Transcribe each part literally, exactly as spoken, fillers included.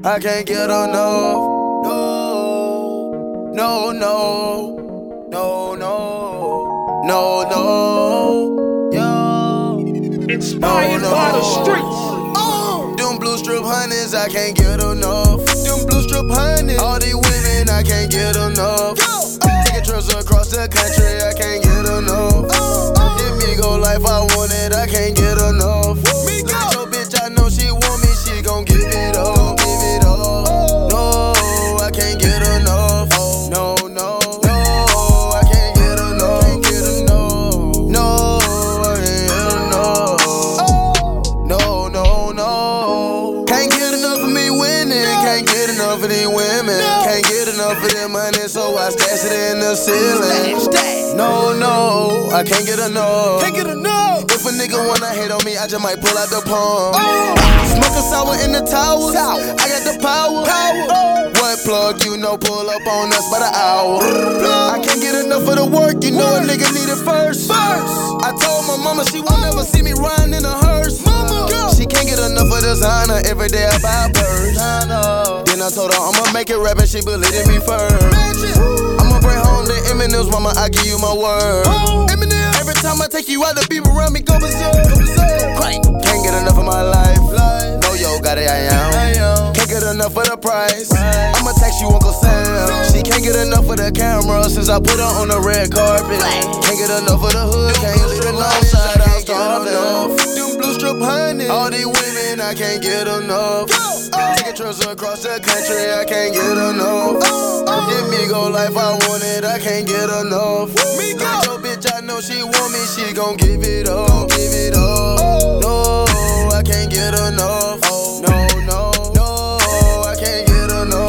I can't get enough. No, no, no, no, no, no, no, yo. Inspired no, no. by the streets. Oh. Them blue strip honeys, I can't get enough. Them blue strip honeys, all these women, I can't get enough. Oh. Taking trips across the country, I can't get enough. Oh. Give me go life, I want it, I can't get enough. Me go. Look at your bitch, I know she want me, she gon' give it up. Give it up. No, I can't get enough. No, no, no, I can't get enough. Get enough. No, I can't get enough. No, no, no. Can't get enough of me winning. Can't get enough of these women. Can't get enough of their money, so I stash it in the ceiling. No, no, I can't get enough. Can't get enough. If a nigga wanna hate on me, I just might pull out the palm. Oh. Smoke a sour in the towers. I got the power. power. Oh. One plug, you know, pull up on us by the hour. I can't get enough of the work, you know a nigga need it first. first. I told my mama she won't never see me riding in a hearse. Mama, she can't get enough of designer. Every day I buy a purse. Then I told her I'ma make it rap and she believed in me first. I'ma bring home the M and M's, mama, I give you my word. Every time I take you out, the people around me go berserk. Can't get enough of my life. No, yo, got it, I am. Can't get enough of the price. I'ma text you Uncle Sam. She can't get enough of the camera since I put her on the red carpet. Can't get enough of the hood, can't leave it alone. Shout out, start enough. Them blue strip honey, all these women, I can't get enough. Taking trips across the country, I can't get enough. Give me go life, I want it, I can't get enough. Look at your bitch, I know she want me, she gon' give it up, give it up. No, I can't get enough. No, no, no, I can't get enough.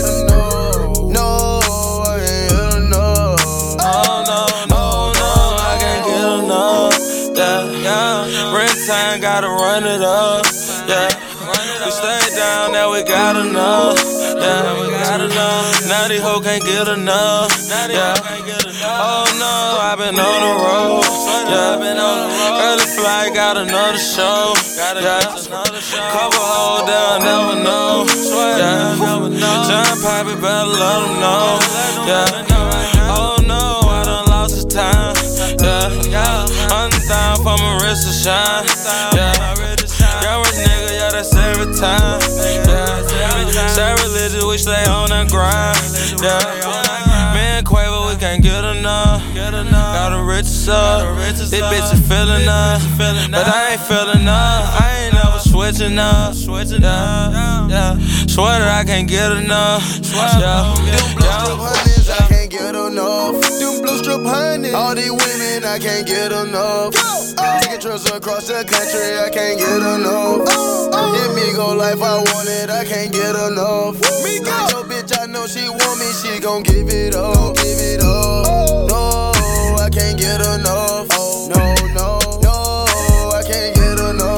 No, I can't get enough. Oh no, no, no, I can't get enough. Yeah, yeah. Rent time, gotta run it up. Yeah. We stay down, now we got enough. Yeah, we got enough. Now these hoes can't get enough. Yeah. Oh no, I've been on the road. Yeah. Early flight, got another show. Yeah. Couple hoes, they'll never know. Yeah. John Poppy, better let them know. Yeah. Oh no, I done lost the time. Yeah. Hundred thousand for my wrist to shine. Yeah. Young rich nigga, yeah, that's every time. Yeah. Say religion, we stay on that grind. Yeah. Me and Quavo, we can't get enough. Got the riches up. These bitches feeling us, but I ain't feeling up. I ain't never switching up. Yeah. Yeah. Swear that I can't get enough. Yeah. Them blue strip honeys, I can't get enough. Them blue strip honeys, all these women, I can't get enough. Taking trips across the country, I can't get enough. Give me go life, I want it, I can't get enough. Look at your bitch, I know she want me, she gon' give it up, give it up. No, I can't get enough. No, no, no, I can't get enough.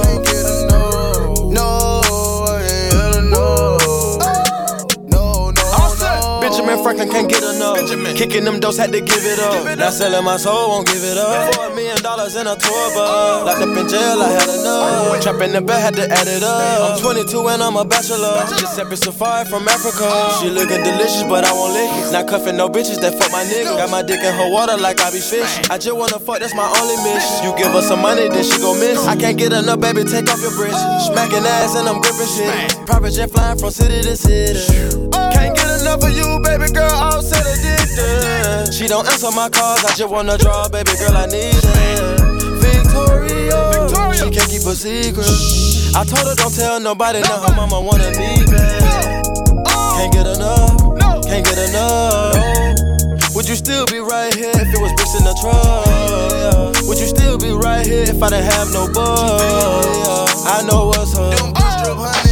No, I can't get enough. No, no, no. Benjamin Franklin can't get enough. Benjamin. Kicking them doses, had to give it up. Give it Not up. Selling my soul, won't give it up. Four million dollars in a tour bus. Oh. Locked up in jail, I had enough. Oh. Trapping the bed, had to add it up. I'm twenty-two and I'm a bachelor. bachelor. Just separate safari from Africa. Oh. She looking delicious, but I won't lick it. Not cuffing no bitches that fuck my nigga. Got my dick in her water like I be fishing. I just wanna fuck, that's my only mission. You give her some money, then she gon' miss. I can't get enough, baby, take off your britches. Smacking ass and I'm gripping shit. Private jet flying from city to city. Can't get enough of you, baby girl, all set addicted. She don't answer my calls, I just wanna draw, baby girl, I need it. Victoria, Victoria. She can't keep a secret. I told her don't tell nobody, now her mama wanna leave it. Can't get enough, can't get enough. Would you still be right here if it was bricks in the truck? Would you still be right here if I didn't have no buzz? I know what's up.